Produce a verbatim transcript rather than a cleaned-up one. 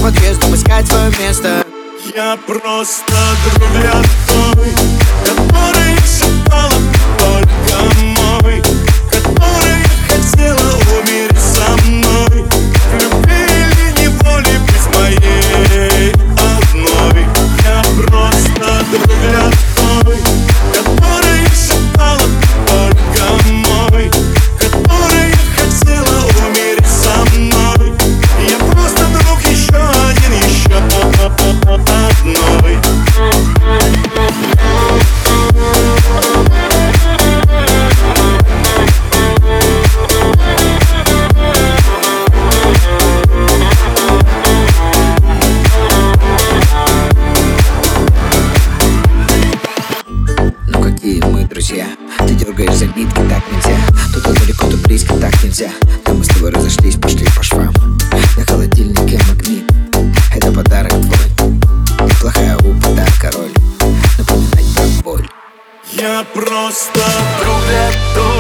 подъездом искать свое место. Я просто друг для той, который шептала только мой, который хотела умереть со мной. В любви или неволе быть моей одной. Я просто друг для той, который шептала только мой, который хотела умереть со мной. Я просто друг еще один, еще одной. Ну какие мы друзья? Ты дергаешь за нитки, так нельзя. То ты далеко, то близко, так нельзя. Да мы с тобой разошлись, пошли по швам. На холодильнике магнит, это подарок твой. Неплохая упада, король, напоминать про боль. Я просто друг для той.